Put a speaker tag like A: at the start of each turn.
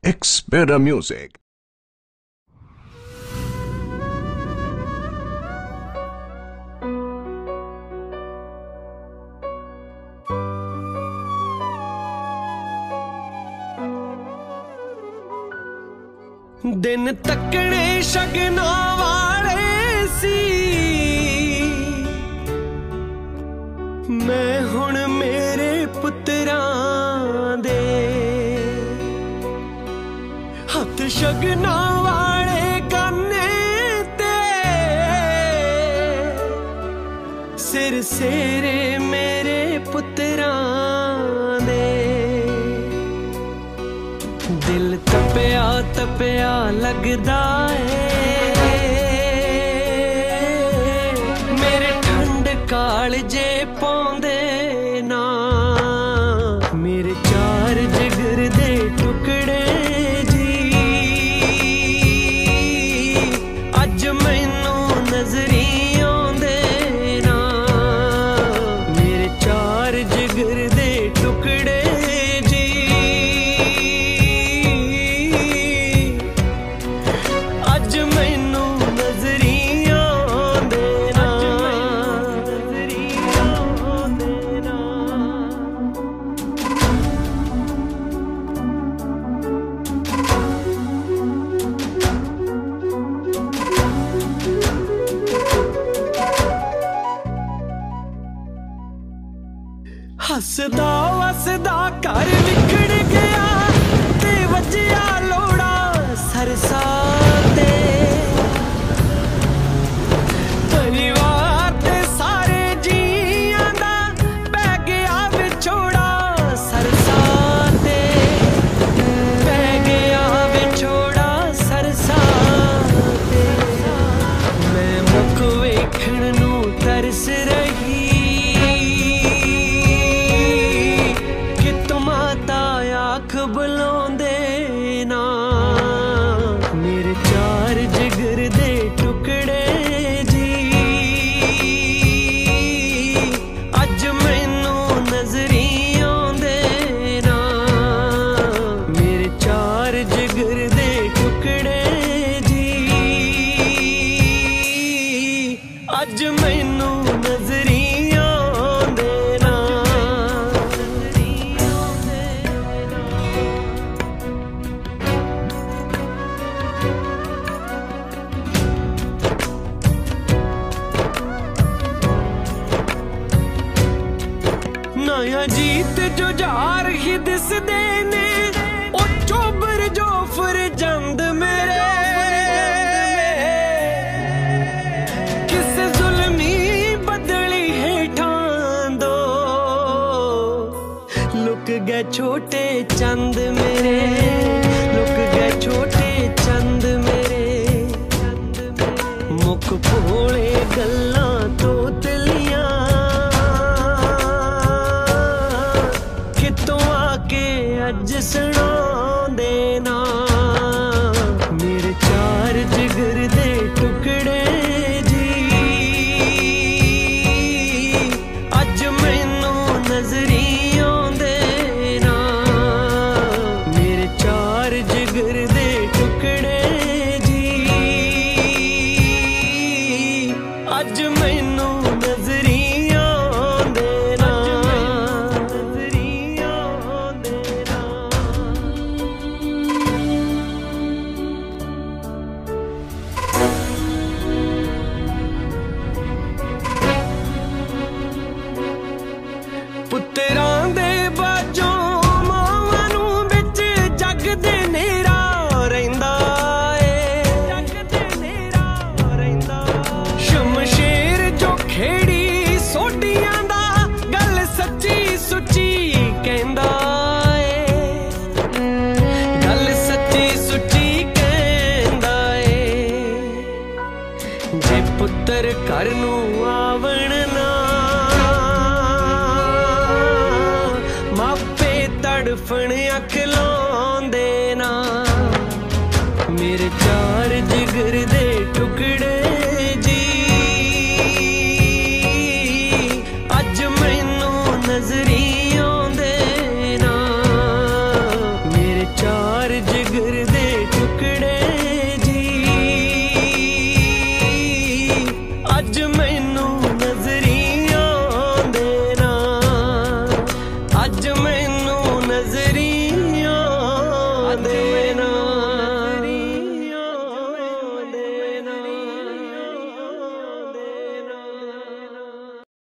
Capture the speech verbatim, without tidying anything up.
A: X Better Music.
B: दिन तकने शगना वाले सी मैं हुण मेरे पुत्रां दे हथ शगना वाले गाने ते सिर सेरे मेरे पुत्रां दे दिल तपिया तपिया लगदा है मेरे ठंड कालजे पौंदे ना मेरे चार जिगर दे टुकड़े जी अज मैनू नजरी आउंदे ना मेरे चार जिगर दे टुकड़े हसदा वसदा घर विखड़ गया ते वजिया लोड़ा सरसा ते परिवार ते सारे जियां दा पै गया विछोड़ा सरसा ते पै गया विछोड़ा सरसा ते मैं मुख वेखण नू तरस रही बुलांदे ना मेरे चार जिगर दे टुकड़े जी अज मैनू नजरी आउंदे ना मेरे चार जिगर दे टुकड़े जी अज मैनू नजरी नया जीत जो जार ही दिसदे ने ओ चोबर जोफर जंद मेरे किस जुल्मी बदली हेठां दो लुक गए छोटे चंद मेरे लुक गए छोटे चंद मेरे मुख भोले गल्लां तो तलियां अज सुनांदे ना मेरे चार जिगर दे टुकड़े जी अज मैनू नजरी आउंदे ना मेरे चार जिगर दे टुकड़े जी अज मैनू नजरी पुत्रां दे बाजों मावां नू विच जग दे नेरा रहिंदा ए जग दे नेरा रहिंदा शमशेर जो खेड़ी सोडियां दा गल सच्ची सुच्ची कहंदा ए गल सच्ची सुच्ची कहंदा ए जे पुत्तर घर नू आवण ना मापे तड़फण अख लाउंदे ना मेरे चार जिगर दे टुकड़े जी अज मैनू नजरी आउंदे ना मेरे चार जिगर ਅੱਜ ਮੈਂ